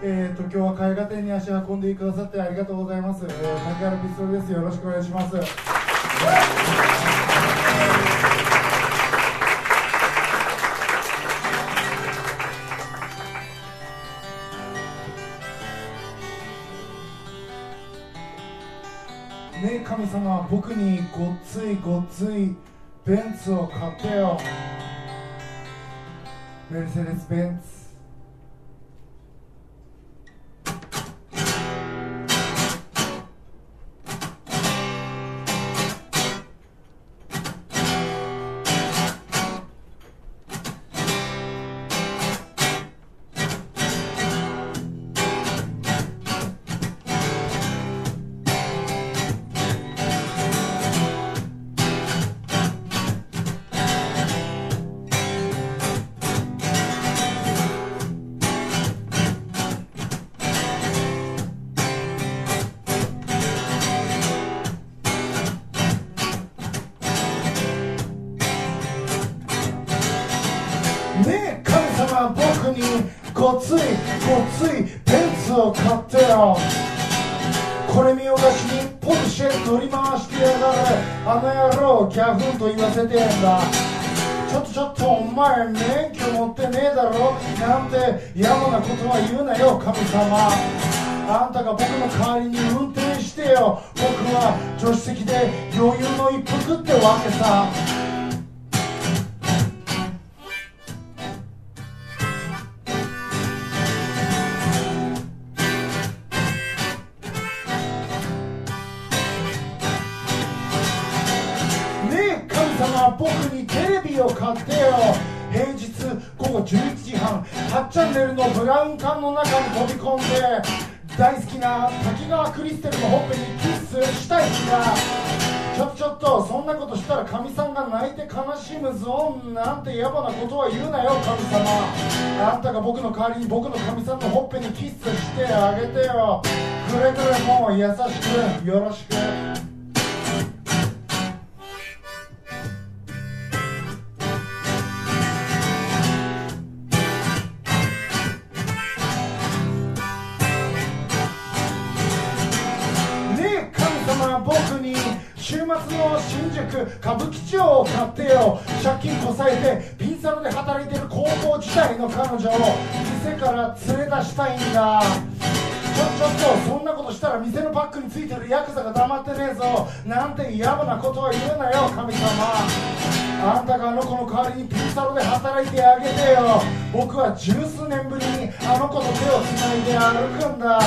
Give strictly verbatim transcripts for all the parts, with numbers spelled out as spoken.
えーと、今日は絵画展に足を運んでくださってありがとうございます。えー、竹原ピストルです。よろしくお願いします。ねえ神様、僕にごっついごっついベンツを買ってよ。メルセデス・ベンツ。ねえ神様、僕にごっついごっついベンツを買ってよ。これ見よがしにポルシェ乗り回してやがる。あの野郎ギャフンと言わせてんだ。ちょっとちょっとお前免許持ってねえだろなんて野暮なことは言うなよ神様。あんたが僕の代わりに運転してよ。僕は助手席で余裕の一服ってわけさ。僕にテレビを買ってよ。平日午後じゅういちじはん、はちチャンネルのブラウン管の中に飛び込んで大好きな滝川クリステルのほっぺにキスしたいんだ。ちょっとちょっとそんなことしたらかみさんが泣いて悲しむぞなんて野暮なことは言うなよ神様。あんたが僕の代わりに僕のかみさんのほっぺにキスしてあげてよ。くれぐれも優しくよろしく。僕に週末の新宿歌舞伎町を買ってよ。借金こさえてピンサロで働いてる高校時代の彼女を店から連れ出したいんだ。ちょちょっとそんなことしたら店のバッグについてるヤクザが黙ってねえぞなんて野暮なことは言うなよ神様。あんたがあの子の代わりにピンサロで働いてあげてよ。僕は十数年ぶりにあの子と手をつないで歩くんだ。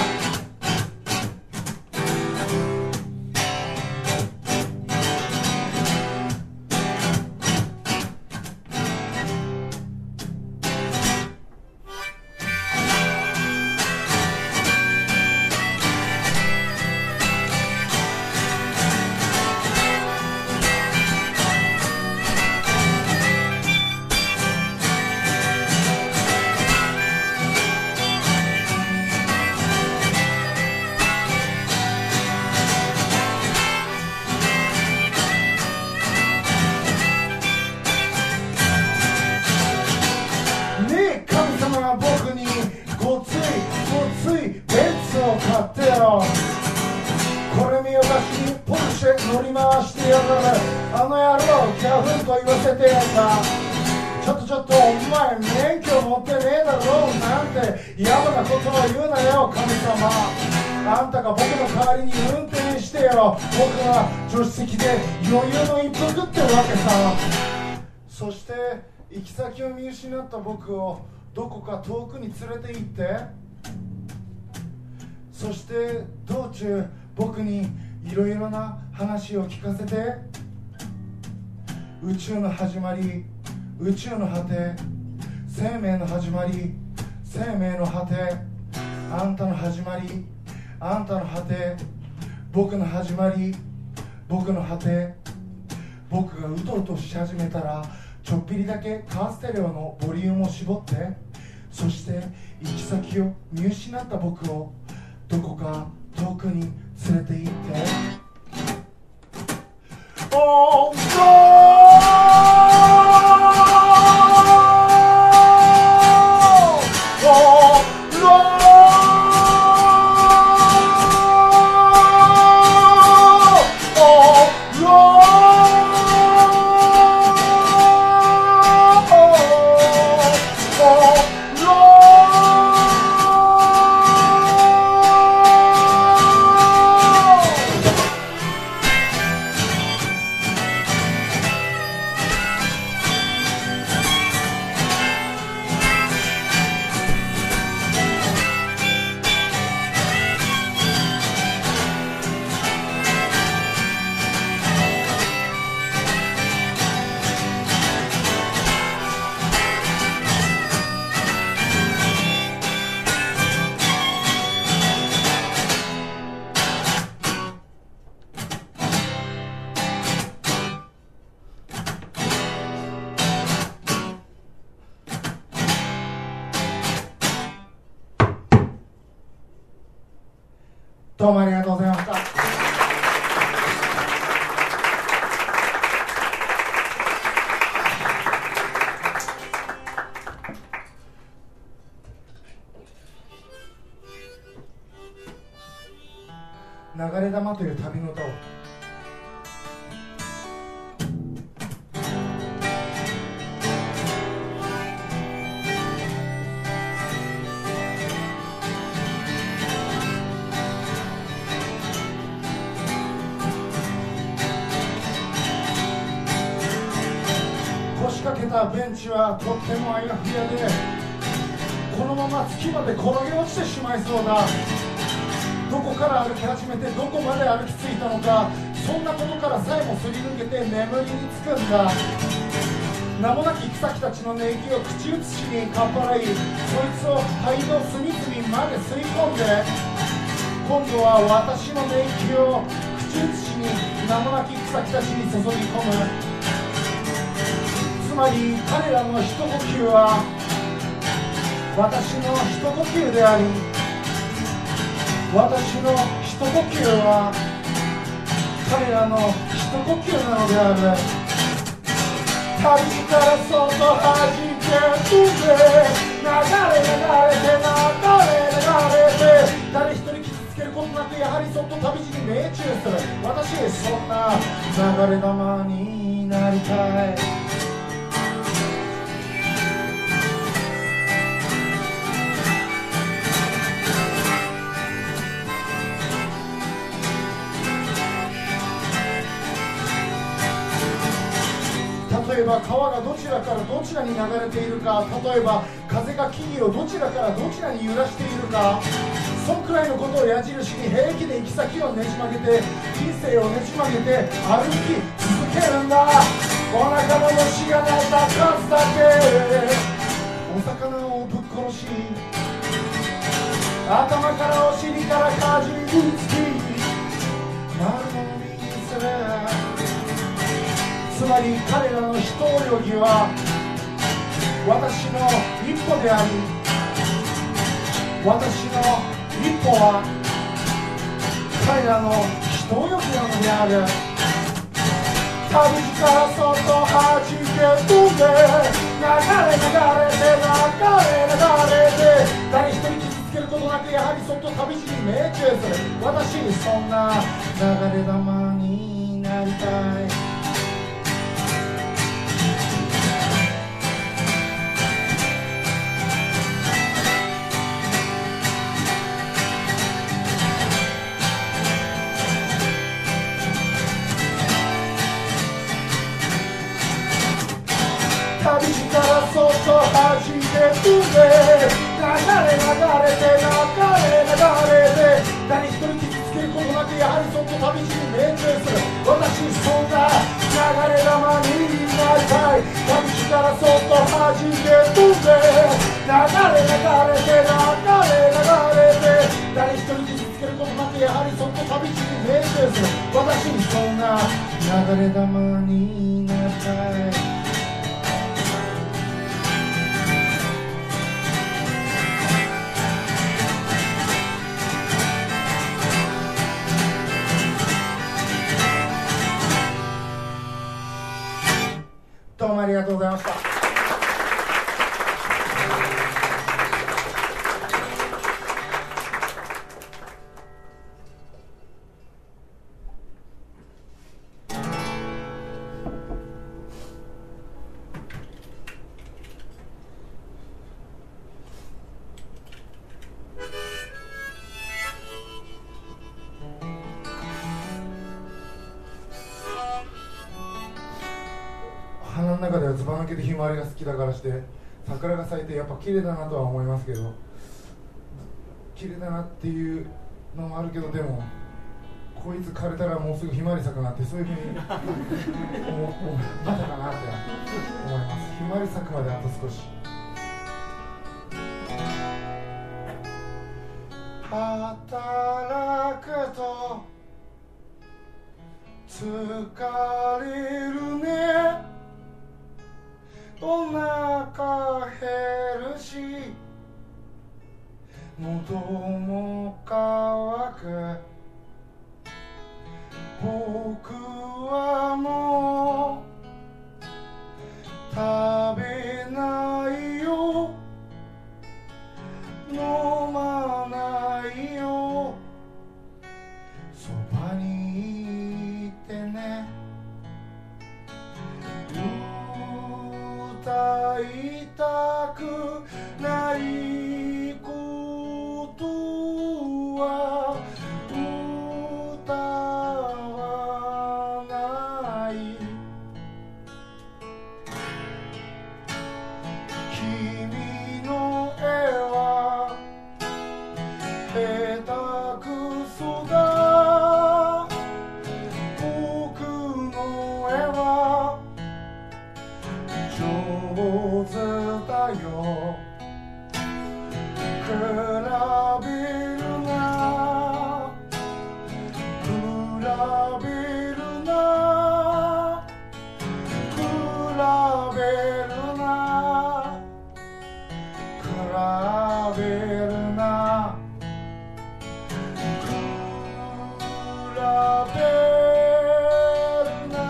僕にごついごついベンツを買ってよ。これ見よがしにポルシェ乗り回してやがる。あの野郎ギャフンと言わせてやんだ。ちょっとちょっとお前免許持ってねえだろなんて野暮なことは言うなよ神様。あんたが僕の代わりに運転してよ。僕は助手席で余裕の一服ってわけさ。そして行き先を見失った僕をどこか遠くに連れて行って、そして道中僕にいろいろな話を聞かせて、宇宙の始まり、宇宙の果て、生命の始まり、生命の果て、あんたの始まり、あんたの果て、僕の始まり、僕の果て。僕がうとうとし始めたらちょっぴりだけカーステレオのボリュームを絞って、そして行き先を見失った僕をどこか遠くに連れて行って、おーローどうもありがとうございました。流れ玉という旅の歌を腰掛けたベンチはとってもあやふやで、このまま月まで転げ落ちてしまいそうだ。どこから歩き始めてどこまで歩き着いたのか、そんなことからさえもすり抜けて眠りにつくんだ。名もなき草木たちの寝息を口移しにかっぱらい、そいつを肺の隅々まで吸い込んで、今度は私の寝息を口移しに名もなき草木たちに注ぎ込む。つまり彼らの一呼吸は私の一呼吸であり、私の一呼吸は彼らの一呼吸なのである。旅路からそっと弾けるぜ、流れ流れて流れ流れて、誰一人傷つけることなくやはりそっと旅路に命中する。私そんな流れ玉になりたい。例えば川がどちらからどちらに流れているか、例えば風が木々をどちらからどちらに揺らしているか、そんくらいのことを矢印に平気で行き先をねじ曲げて、人生をねじ曲げて歩き続けるんだ。お腹の虫が鳴いた数だけお魚をぶっ殺し、頭からお尻からかじりつき丸飲みにする。つまり彼らの一泳ぎは私の一歩であり、私の一歩は彼らの一泳ぎなのである。旅路からそっと弾けるぜ、流れ流れて流れ流れて、誰一人傷つけることなくやはりそっと旅路に命中する。私そんな流れ玉になりたい。旅路からそっと弾けるぜ、流れ流れて流れ流れて、誰一人傷つけることなくやはりそっと旅路に命中する。私そんな流れ玉になりたい。旅路からそっと弾けるぜ、流れ流れて流れ流れて、誰一人傷つけることなくやはりそっと旅路に命中する。私そんな流れ玉になりたい。どうもありがとうございました。花の中ではずば抜けてひまわりが好きだからして、桜が咲いてやっぱ綺麗だなとは思いますけど、綺麗だなっていうのもあるけど、でもこいつ枯れたらもうすぐひまわり咲くなって、そういうふうに思うまだかなって思います。ひまわり咲くまであと少し。働くと疲れるね、お腹減るし喉も渇く、 嘘だ僕の絵は上手だよ比べるな比べるな比べるな比べるな比べるな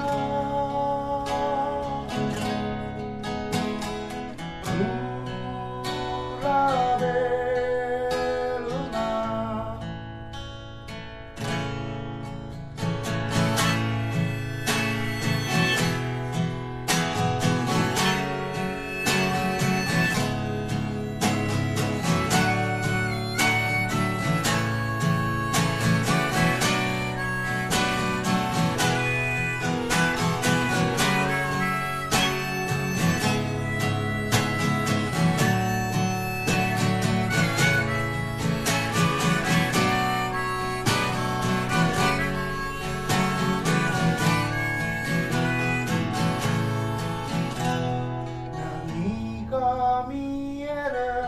比べるな何が見える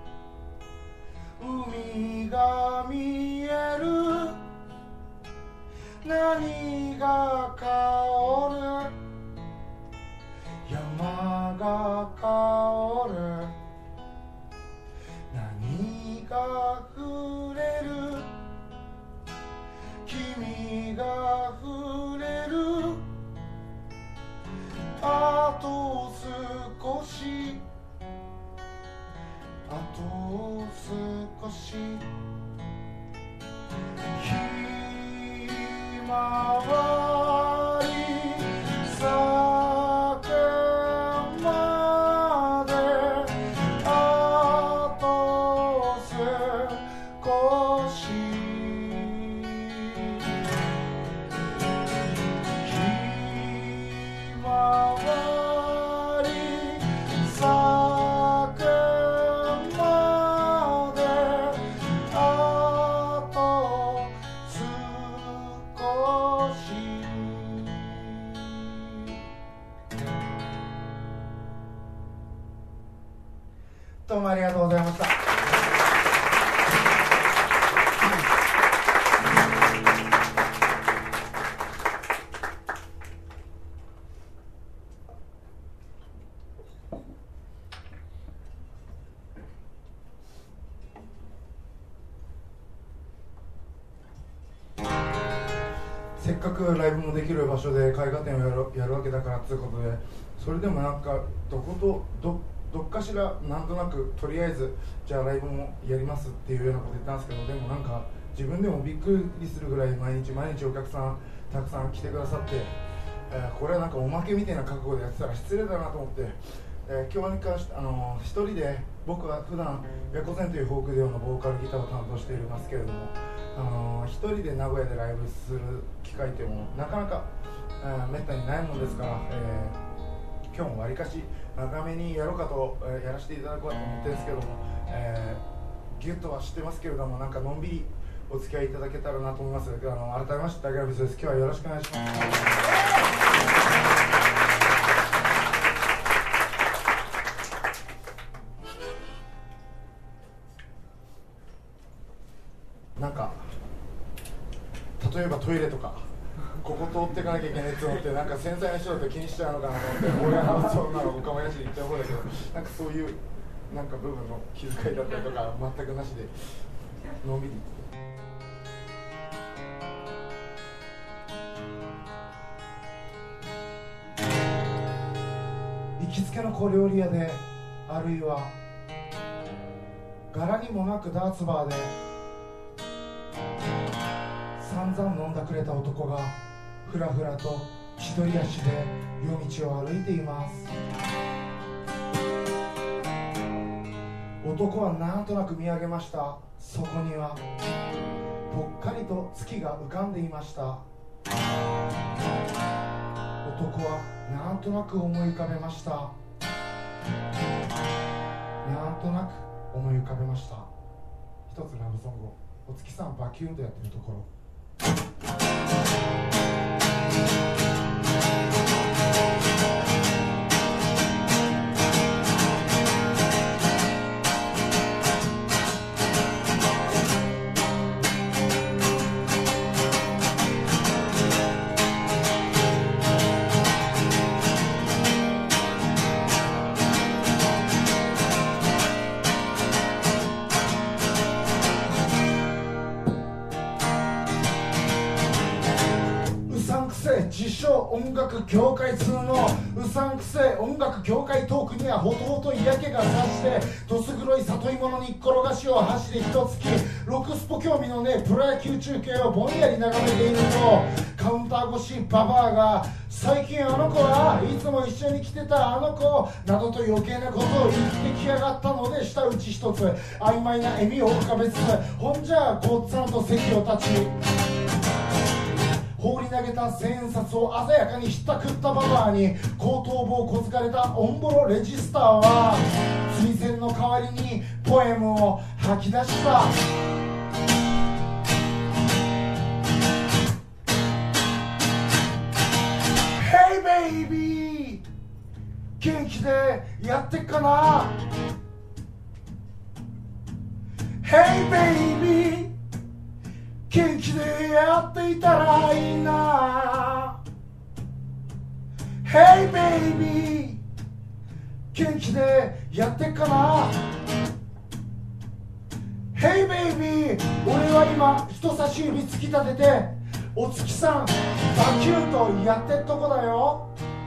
海が見える何が香る山が香る何が触れる君が触れるあと少しあと少しひまわり咲くまであと少しひまわり咲くまであと少しどうもありがとうございました。せっかくライブもできる場所で絵画展をやる、やるわけだからということで、それでもなんかどことどどっかしらなんとなくとりあえずじゃあライブもやりますっていうようなこと言ったんですけど、でもなんか自分でもびっくりするぐらい毎日毎日お客さんたくさん来てくださって、えー、これはなんかおまけみたいな覚悟でやってたら失礼だなと思って、えー、今日に関してあのー、一人で僕は普段ヤコゼンというフォークデュオのボーカルギターを担当していますけれども、あのー、一人で名古屋でライブする機会っていうのもなかなか、えー、めったにないもんですから、えー、今日もわりかし長めにやろうかと、えー、やらせていただこうと思ってるんですけども、えー、ギュッとは知ってますけれども、なんかのんびりお付き合いいただけたらなと思います。あの改めまして竹原です。今日はよろしくお願いします。なんか例えばトイレとかここ通っていかなきゃいけないって思ってなんか繊細な人だと気にしちゃうのかなと思って親のそんなのおかまやしに言っちゃう方だけど、なんかそういうなんか部分の気遣いだったりとか全くなしでのんびり行きつけの小料理屋で、あるいは柄にもなくダーツバーで散々飲んだくれた男がふらふらと千鳥足で夜道を歩いています。男はなんとなく見上げました。そこにはぽっかりと月が浮かんでいました。男はなんとなく思い浮かべました。なんとなく思い浮かべました。一つラブソングをおお月さんバキュンとやってるところ。自称音楽業界通のうさんくせえ音楽業界トークにはほとほと嫌気がさしてどす黒い里芋の煮っころがしを箸で一つきロクスポ興味のねえプロ野球中継をぼんやり眺めているとカウンター越しババアが最近あの子はいつも一緒に来てたあの子などと余計なことを言ってきやがったので舌打ち一つ曖昧な笑みを浮かべつつほんじゃごっつぁんと席を立ち放り投げた千円札を鮮やかにひったくったババアに後頭部をこづかれたオンボロレジスターは釣り銭の代わりにポエムを吐き出した。Hey baby 元気でやってっかな Hey baby元気でやっていたらいいな Hey baby 元気でやってっかな Hey baby 俺は今人差し指突き立ててお月さんバキュンとやってっとこだよ。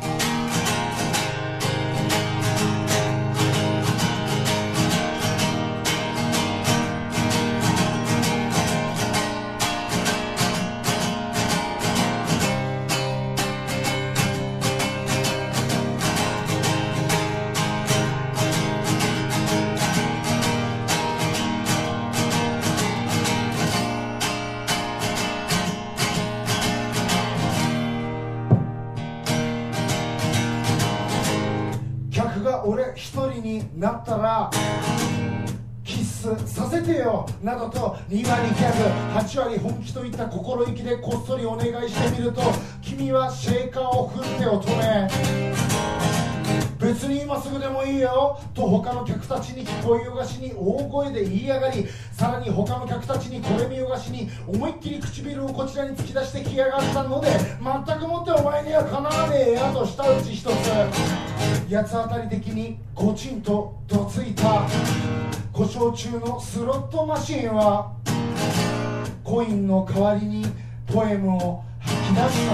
俺一人になったらキスさせてよなどとにわりギャグはちわり本気といった心意気でこっそりお願いしてみると君はシェーカーを振ってを止め別に今すぐでもいいよと他の客たちに聞こえよがしに大声で言いやがりさらに他の客たちにこれ見よがしに思いっきり唇をこちらに突き出してきやがったので全くもってお前にはかなわねえやと舌打ち一つ八つ当たり的にゴチンとどついた故障中のスロットマシンはコインの代わりにポエムを吐き出した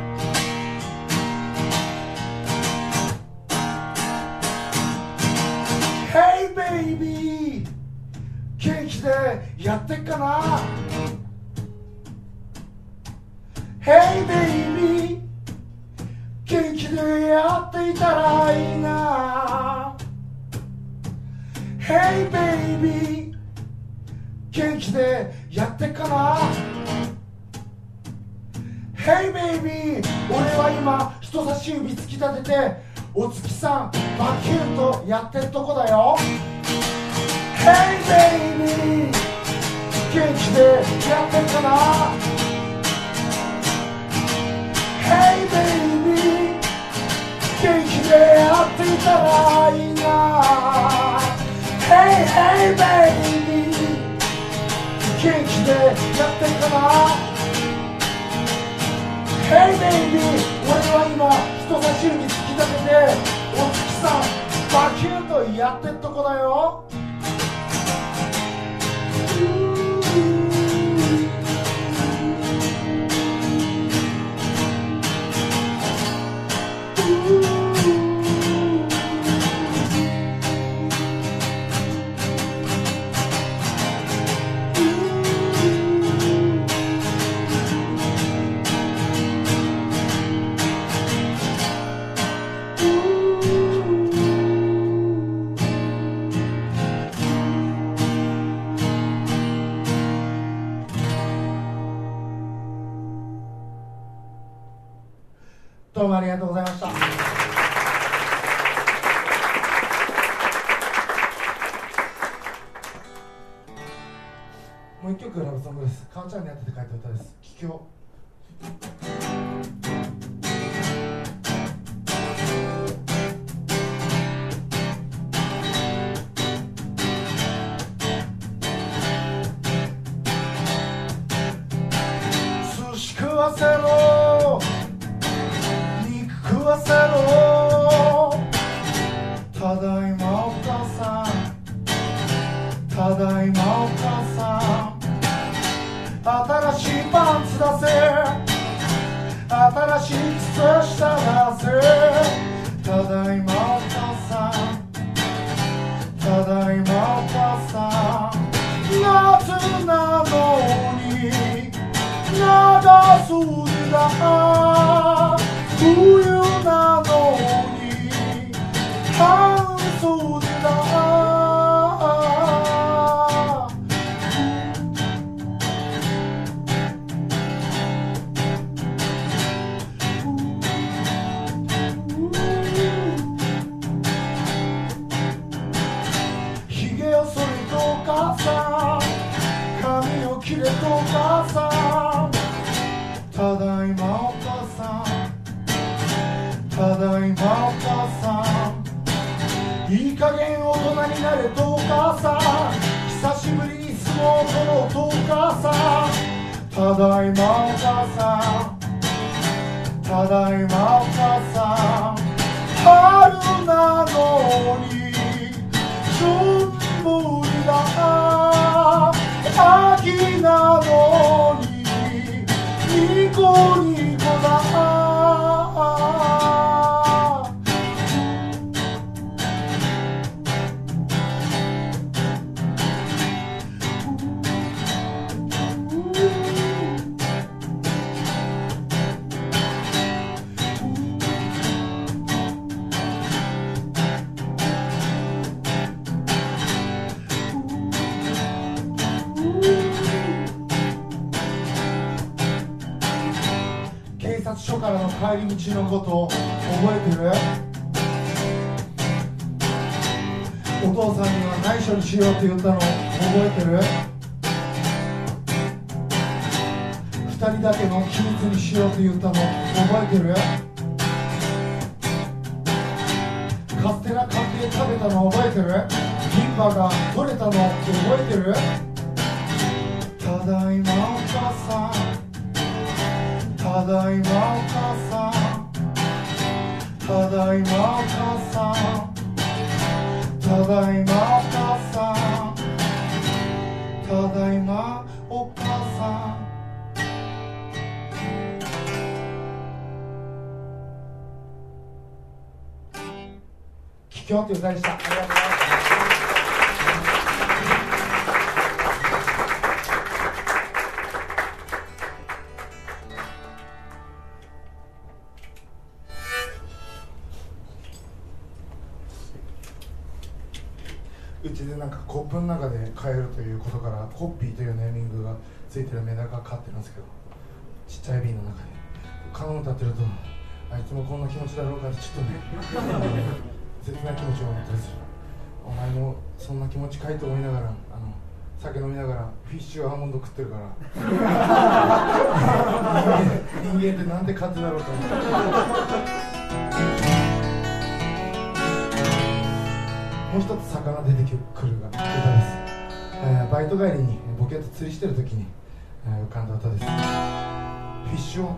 。Hey baby 元気でやってっかな Hey baby 元気でやっていたらいいな Hey baby 元気でやってっかな Hey baby 俺は今人差し指突き立ててお月さんバキュンとやってっとこだよ Hey baby 元気でやってっかな Hey baby 元気でやっていたらいいな Hey hey baby 元気でやってっかな Hey baby 俺は今人差し指突き立ててお月さんバキュンとやってっとこだよ。どうもありがとうございました。もう一曲ラブソングです。母ちゃんにやってて書いた歌です。帰郷。寿司食わせろ、肉食わせろ、ただいまお母さん、ただいまお母さん、新しいパンツ出せ、新しい靴下出せ、ただいまお母さん、ただいまお母さん、夏なのに長袖だ、冬なのに半袖だ、髪を切れとお母さん、ただいまお母さん、ただいまお母さん、いい加減大人になれとお母さん、久しぶりに相撲を取ろうとお母さん、ただいまお母さん、ただいまお母さん、春なのに春ぶりだ、秋なのにニコニコだ、警察署からの帰り道のこと覚えてる？お父さんには内緒にしようって言ったの覚えてる？二人だけの秘密にしようって言ったの覚えてる？カステラ買って食べたの覚えてる？銀歯が取れたの覚えてる？ただいまお母さん、ただいまお母さん、ただいまお母さん、ただいまお母さん、ただいまお母さん。帰郷という歌でした。ありがとうございます。うちでなんかコップの中で買えるということからコッピーというネーミングがついてるメダカが飼ってるんですけど、ちっちゃい瓶の中でカノン立ってるとあいつもこんな気持ちだろうかってちょっとね切ない気持ちを持ったりする。お前もそんな気持ちかいと思いながら、あの酒飲みながらフィッシュアーモンド食ってるから人間ってなんて勝手だろうと思ってもう一つ魚出てくるが歌です。えー、バイト帰りにボケと釣りしてる時に、えー、浮かんだ歌です。フィッシュオン。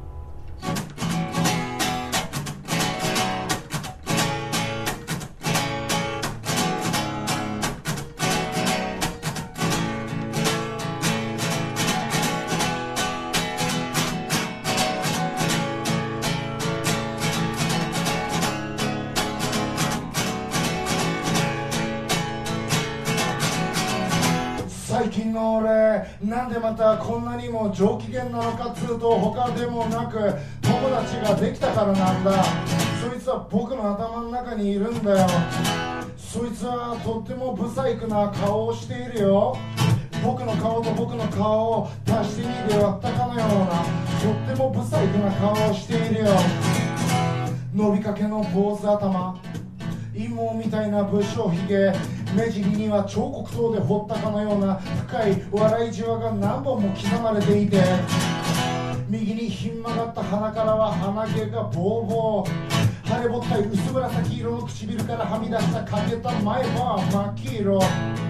最近の俺なんでまたこんなにも上機嫌なのかっつうと他でもなく友達ができたからなんだ。そいつは僕の頭の中にいるんだよ。そいつはとってもブサイクな顔をしているよ。僕の顔と僕の顔を足してにで割ったかのようなとってもブサイクな顔をしているよ。伸びかけの坊主頭、陰謀みたいな武将髭、 目尻には彫刻刀で彫ったかのような深い笑いじわが何本も刻まれていて、右にひん曲がった鼻からは鼻毛がボーボー、腫れぼったい薄紫色の唇からはみ出した欠けた前歯は真っ黄色。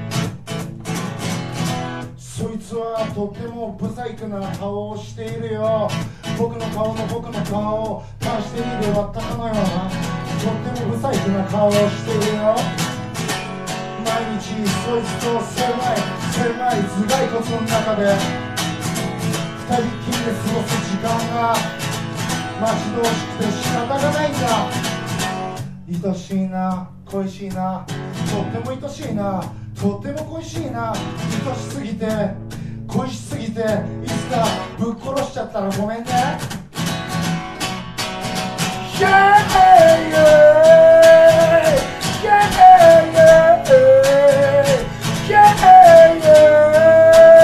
そいつはとってもブサイクな顔をしているよ。僕の顔の僕の顔を足してにで割ったかのようなとってもブサイクな顔をしているよ。毎日そいつと狭い狭い頭蓋骨の中で二人きりで過ごす時間が待ち遠しくて仕方がないんだ。愛しいな恋しいなとっても愛しいなとっても恋しいな、愛しすぎて恋しすぎていつかぶっ殺しちゃったらごめんね。Yeah, yeah, yeah, yeah, yeah, yeah, yeah.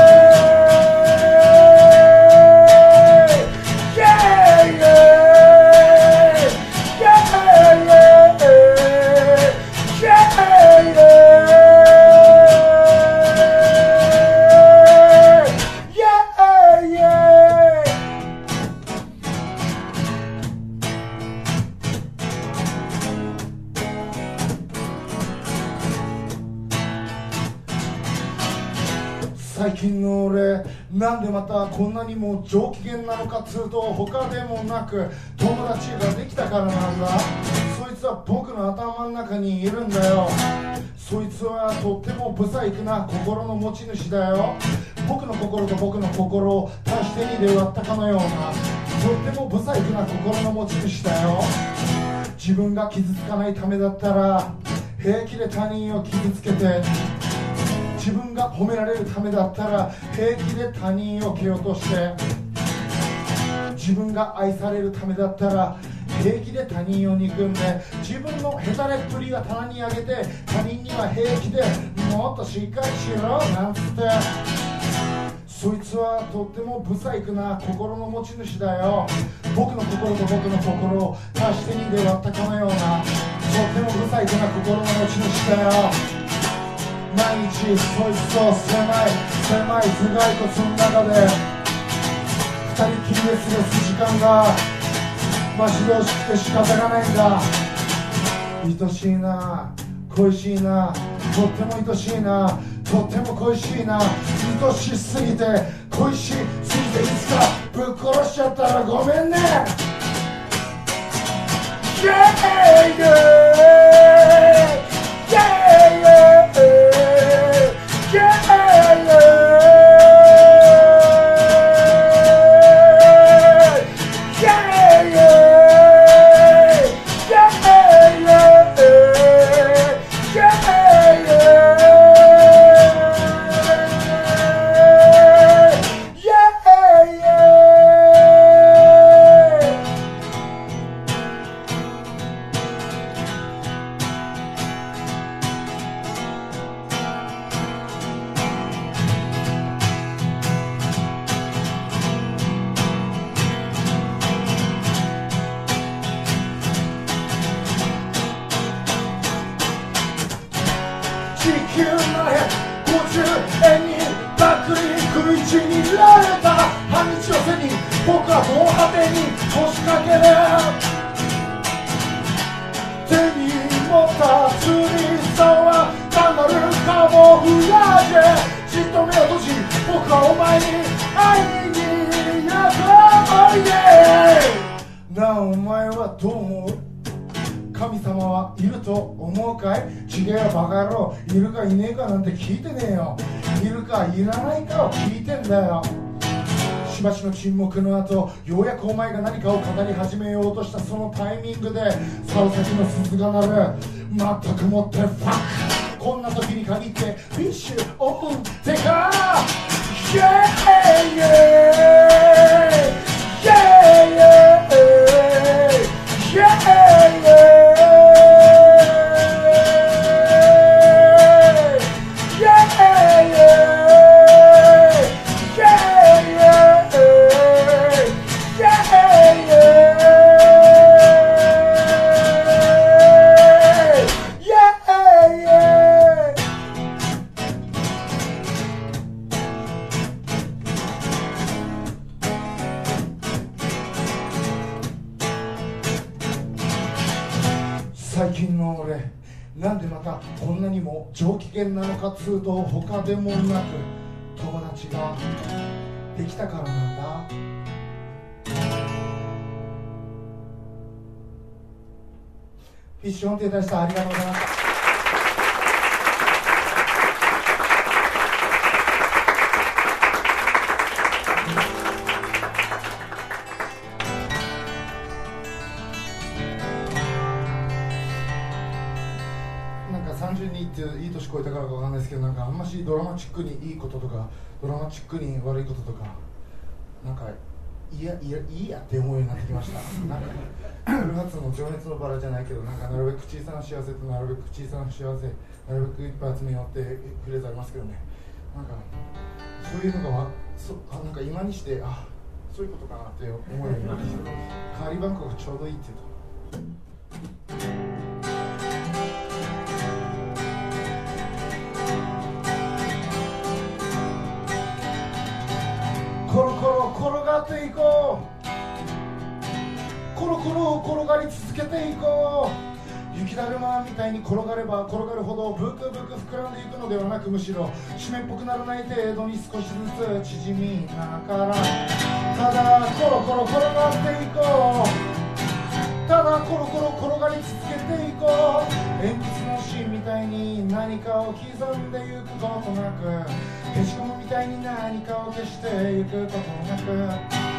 最近の俺なんでまたこんなにも上機嫌なのかっつうと他でもなく友達ができたからなんだ。そいつは僕の頭の中にいるんだよ。そいつはとってもブサイクな心の持ち主だよ。僕の心と僕の心を足してにで割ったかのようなとってもブサイクな心の持ち主だよ。自分が傷つかないためだったら平気で他人を傷つけて、自分が褒められるためだったら平気で他人を蹴落として、自分が愛されるためだったら平気で他人を憎んで、自分のヘタレっぷりは棚に上げて他人には平気でもっとしっかりしろなんつって。そいつはとってもブサイクな心の持ち主だよ。僕の心と僕の心を足してにで割ったかのようなとってもブサイクな心の持ち主だよ。毎日そいつと狭い狭い頭蓋骨の中で二人きりで過ごす時間が待ち遠しくて仕方がないんだ。愛しいな恋しいなとっても愛しいなとっても恋しいな、愛しすぎて恋しすぎていつかぶっ殺しちゃったらごめんね。Yeah, yeah, yeah, yeah, yeah, yeah.いるかいねえかなんて聞いてねえよ。いるかいらないかを聞いてんだよ。しばしの沈黙の後、ようやくお前が何かを語り始めようとしたそのタイミングで竿先の鈴が鳴る。まったくもってファック、こんな時に限ってフィッシュオンってか。イェーイイェーイイェーイイェーイ最近の俺なんでまたこんなにも上機嫌なのかつうと他でもなく友達ができたからなんだ。フィッシュオンといたしたありがとうございました。さんじゅうにっていい年超えたからかわかんないですけど、なんかあんましドラマチックにいいこととかドラマチックに悪いこととかなんかいやいやいいやって思うようになってきました。なんかフルハツの情熱のバラじゃないけど、なんかなるべく小さな幸せとなるべく小さな幸せなるべくいっぱい集めようってフレーズありますけどね。なんかそういうのがそあなんか今にしてあそういうことかなって思うようになってきて、代わり番号がちょうどいいっていうと。コロコロ転がっていこう、コロコロ転がり続けていこう。雪だるまみたいに転がれば転がるほどブクブク膨らんでいくのではなく、むしろ湿っぽくならない程度に少しずつ縮みながら、ただコロコロ転がっていこう、ただコロコロ転がり続けていこう。鉛筆の芯みたいに何かを刻んでゆくことなく、消しゴムみたいに何かを消してゆくことなく、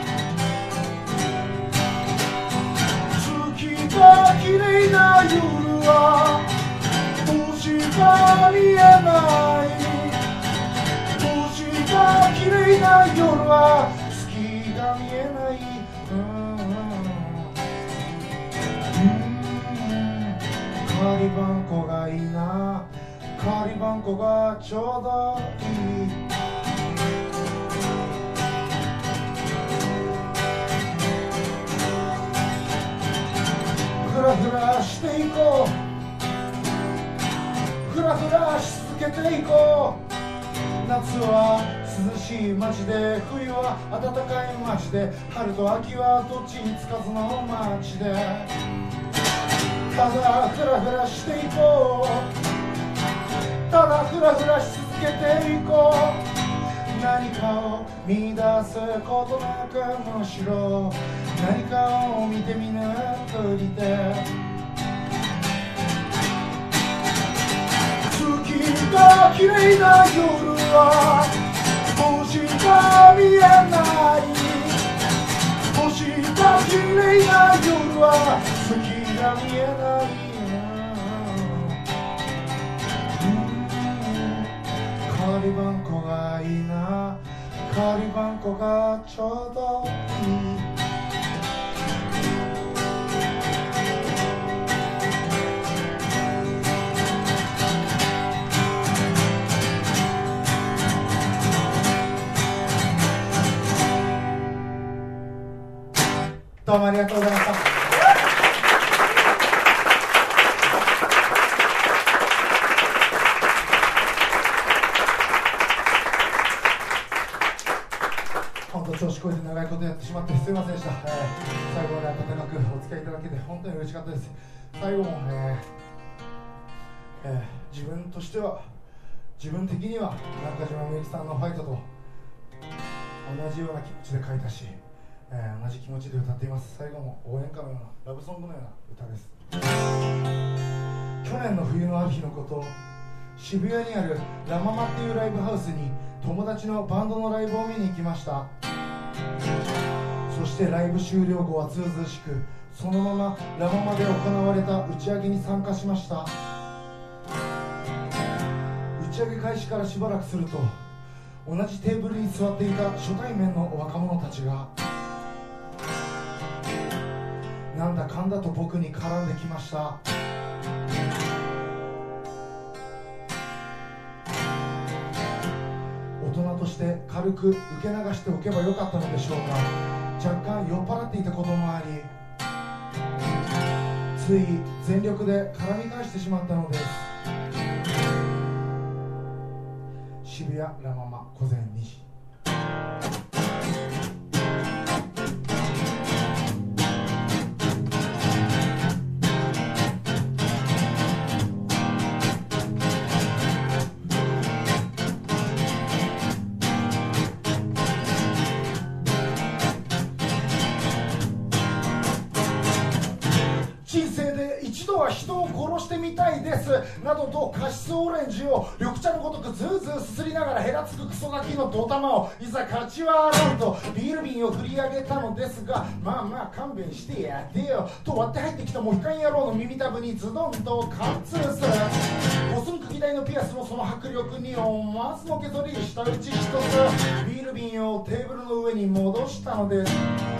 月が綺麗な夜は星が見えない、星が綺麗な夜は月が見えない。代わり番号がいいな、代わり番号がちょうどいい。ふらふらしていこう、ふらふらし続けていこう。夏は涼しい街で、冬は暖かい街で、春と秋はどっちにつかずの街で、ただふらふらしていこう、ただふらふらし続けていこう。何かを見出すことなく、むしろ何かを見て見ぬふりで、月が綺麗な夜は星が見えない、星が綺麗な夜は月が見えない。代わり番号がいいな、代わり番号がちょうどいい。どうもありがとうございました。本当調子こいて長いことやってしまってすいませんでした、えー、最後まで温かくお付き合いいただけて本当に嬉しかったです。最後も、えーえー、自分としては自分的には中島みゆきさんのファイトと同じような気持ちで書いたし、えー、同じ気持ちで歌っています。最後も応援歌のようなラブソングのような歌です。去年の冬のある日のこと、渋谷にあるラママっていうライブハウスに友達のバンドのライブを見に行きました。そしてライブ終了後はずうずうしく、そのままラママで行われた打ち上げに参加しました。打ち上げ開始からしばらくすると、同じテーブルに座っていた初対面の若者たちがなんだかんだと僕に絡んできました。大人として軽く受け流しておけばよかったのでしょうか。若干酔っ払っていたこともあり、つい全力で絡み返してしまったのです。渋谷ラママ午前にじ。 みたいですなどとカシスオレンジを緑茶のごとくズーズーすすりながらヘラつくクソガキのドタマをいざ勝ちは洗うとビール瓶を振り上げたのですが、まあまあ勘弁してやってよと割って入ってきたモヒカン野郎の耳たぶにズドンと貫通する。五寸釘大のピアスのその迫力に思わずのけぞり舌打ち一つビール瓶をテーブルの上に戻したのです。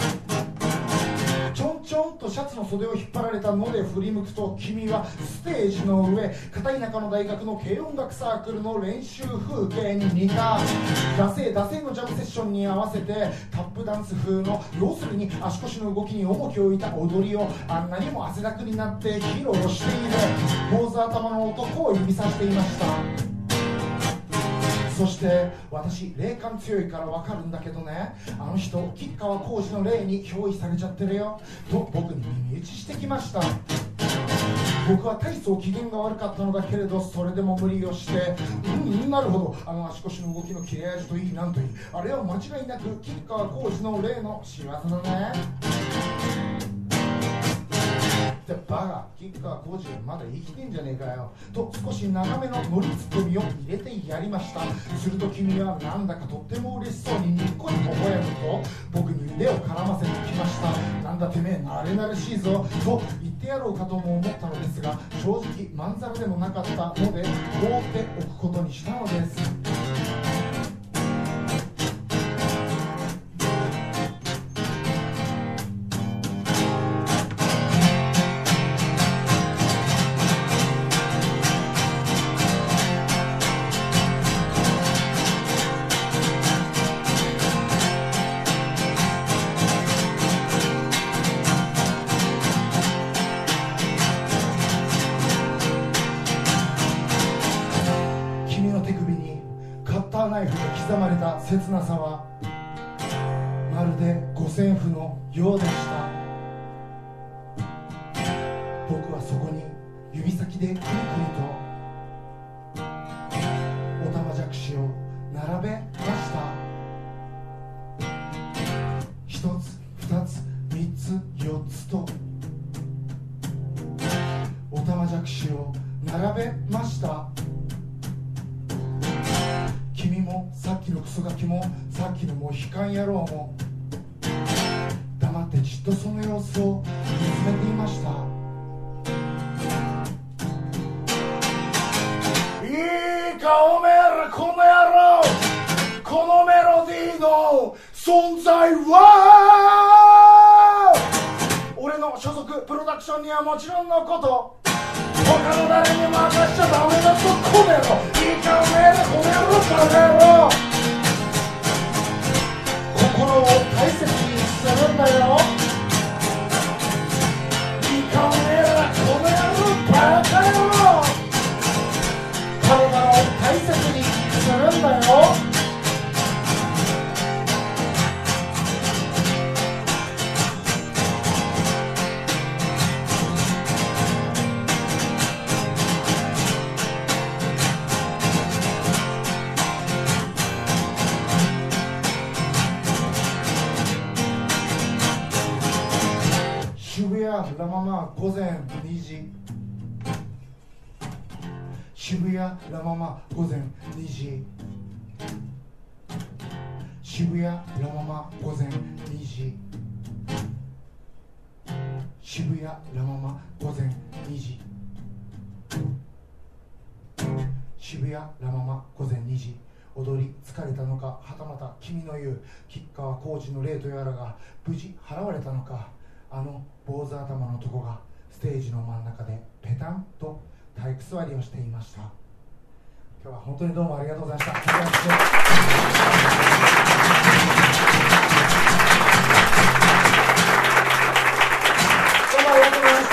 ちょんちょんとシャツの袖を引っ張られたので振り向くと君はステージの上片田舎の大学の軽音楽サークルの練習風景に似た惰性惰性のジャムセッションに合わせてタップダンス風の要するに足腰の動きに重きを置いた踊りをあんなにも汗だくになって披露している坊主頭の男を指さしていました。そして私霊感強いから分かるんだけどね、あの人吉川晃司の霊に憑依されちゃってるよと僕に耳打ちしてきました。僕は大層機嫌が悪かったのだけれどそれでも無理をしてうんなるほどあの足腰の動きの切れ味といいなんといいあれは間違いなく吉川晃司の霊の仕業だねってバカ吉川晃司まだ生きてんじゃねえかよと少し長めのノリツッコミを入れてやりました。すると君はなんだかとっても嬉しそうにニッコニコ微笑むと僕に腕を絡ませてきました。なんだてめえ慣れ慣れしいぞと言ってやろうかとも思ったのですが正直まんざらでもなかったので放っておくことにしたのです。刻まれた切なさはまるで五線譜のようでした。僕はそこに指先でくりくりとおたまじゃくしを並べました。一つ二つ三つ四つとおたまじゃくしを並べました。君もさっきのクソガキもさっきのモヒカン野郎も黙ってじっとその様子を見つめていました。いいかおめえらこの野郎このメロディーの存在は俺の所属プロダクションにはもちろんのこと他の誰にも任しちゃダメだとこめろいいかおめえらこの野郎バカ野郎心を大切にするんだよいいかおめえらこの野郎バカ野郎体を大切にするんだよラママ午前にじ渋谷ラママ午前にじ渋谷ラママ午前にじ渋谷ラママ午前にじ渋谷ラママ午前にじ踊り疲れたのかはたまた君の言う吉川晃司の霊とやらが無事払われたのかあの坊主頭の男がステージの真ん中でペタンと体育座りをしていました。今日は本当にどうもありがとうございました。どうもありがとうございました。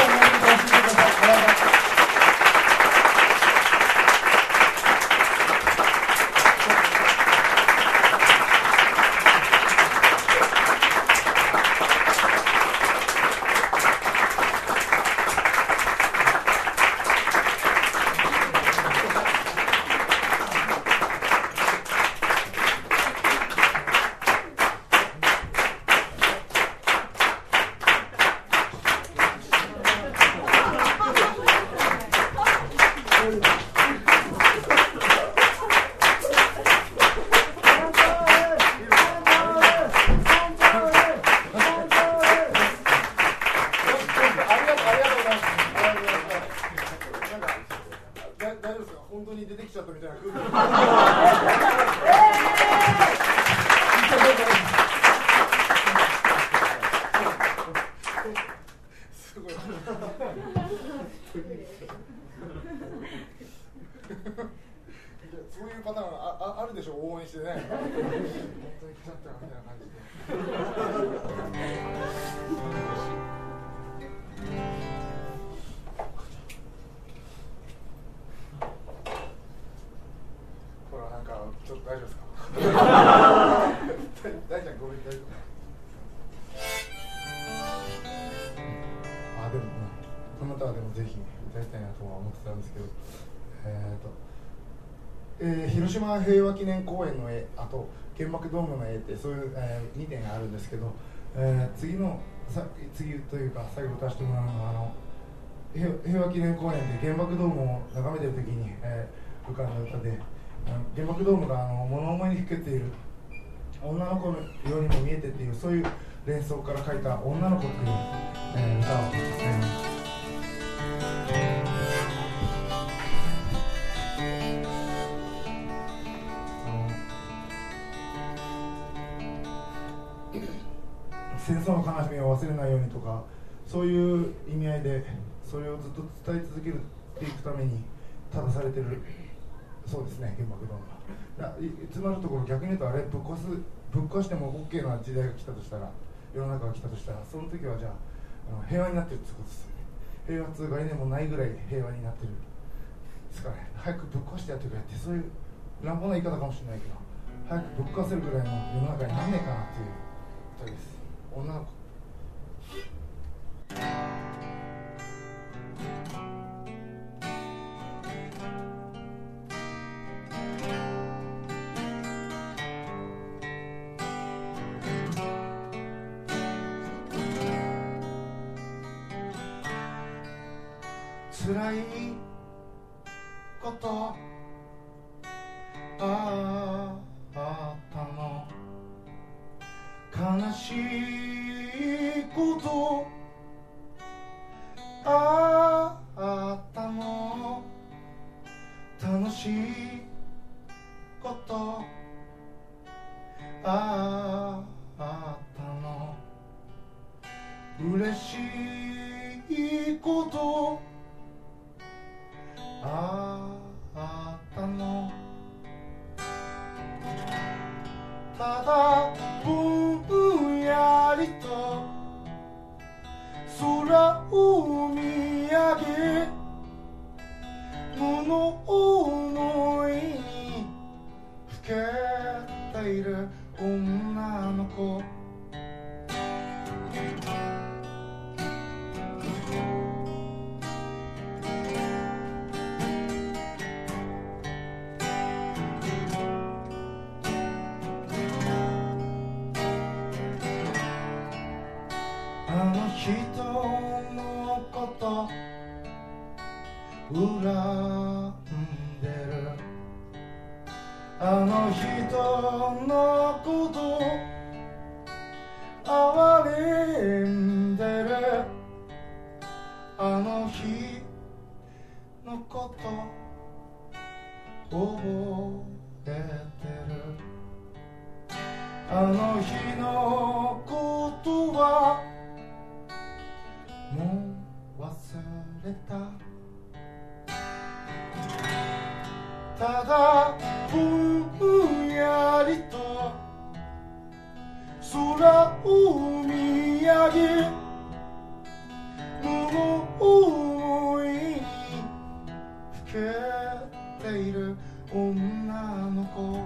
してね本当に来ちゃったよみたいな感じでほらなんかちょっと大丈夫ですか大ちゃんごめん大丈夫あでもこの歌はでもぜひ歌いたいなとは思ってたんですけどえーとえー、広島平和記念公園の絵、あと原爆ドームの絵ってそういう、えー、にてんあるんですけど、えー、次のさ次というか最後歌わせてもらうのはあの平和記念公園で原爆ドームを眺めてる時に、えー、浮かんだ歌であの原爆ドームがあの物思いにふけている女の子のようにも見えてっていうそういう連想から書いた女の子っていう、えー、歌を、えー戦争の悲しみを忘れないようにとかそういう意味合いでそれをずっと伝え続けていくために正されてるそうですね原爆ドームがいつまるところ逆に言うとあれぶっ壊すぶっ壊しても OK な時代が来たとしたら世の中が来たとしたらその時はじゃあ、あの平和になってるってことですよね平和という概念もないぐらい平和になってるですからね早くぶっ壊してやってくれってそういう乱暴な言い方かもしれないけど早くぶっ壊せるぐらいの世の中になんねえかなっていう歌です女の子辛いことあったの悲しいことあったの楽しいことあったの嬉しいことあったのただぼんやりと空を見上げ物思いにふけている女の子あの人のこと恨んでるあの人のこと哀れんでるあの日のこと覚えてるあの日のことはもう忘れたただぼんやりと空を見上げ物思いにふけている女の子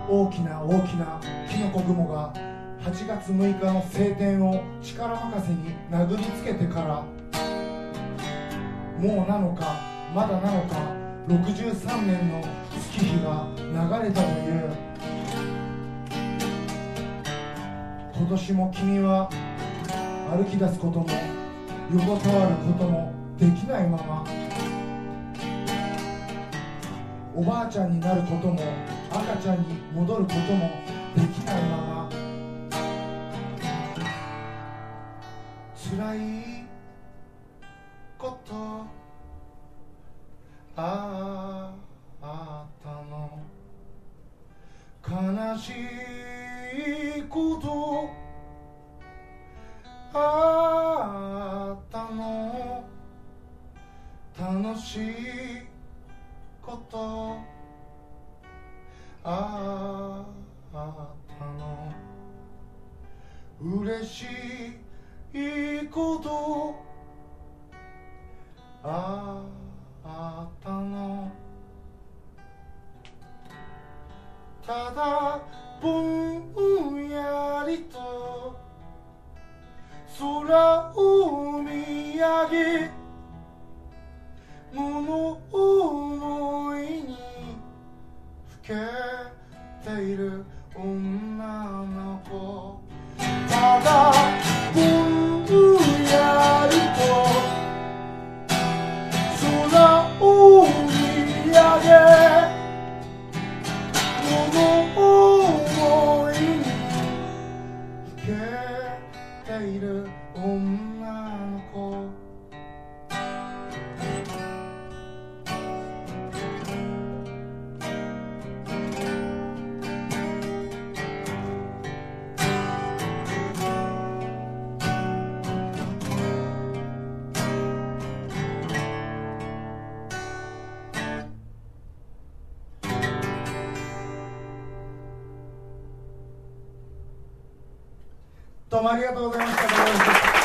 大きな大きなキノコ雲がはちがつむいかの晴天を力任せに殴りつけてから、もうなのかまだなのかろくじゅうさんねんの月日が流れたという。今年も君は歩き出すことも横たわることもできないまま、おばあちゃんになることも赤ちゃんに戻ることもできないまま、辛いことあったの、悲しいことあったの、楽しいことあったの、嬉しいことあったの、ただぼんやりと空を見上げ、物思いにふけている女の子、ただぼんやりと空を見上げ、物思いにふけている女の子、どうもありがとうございました。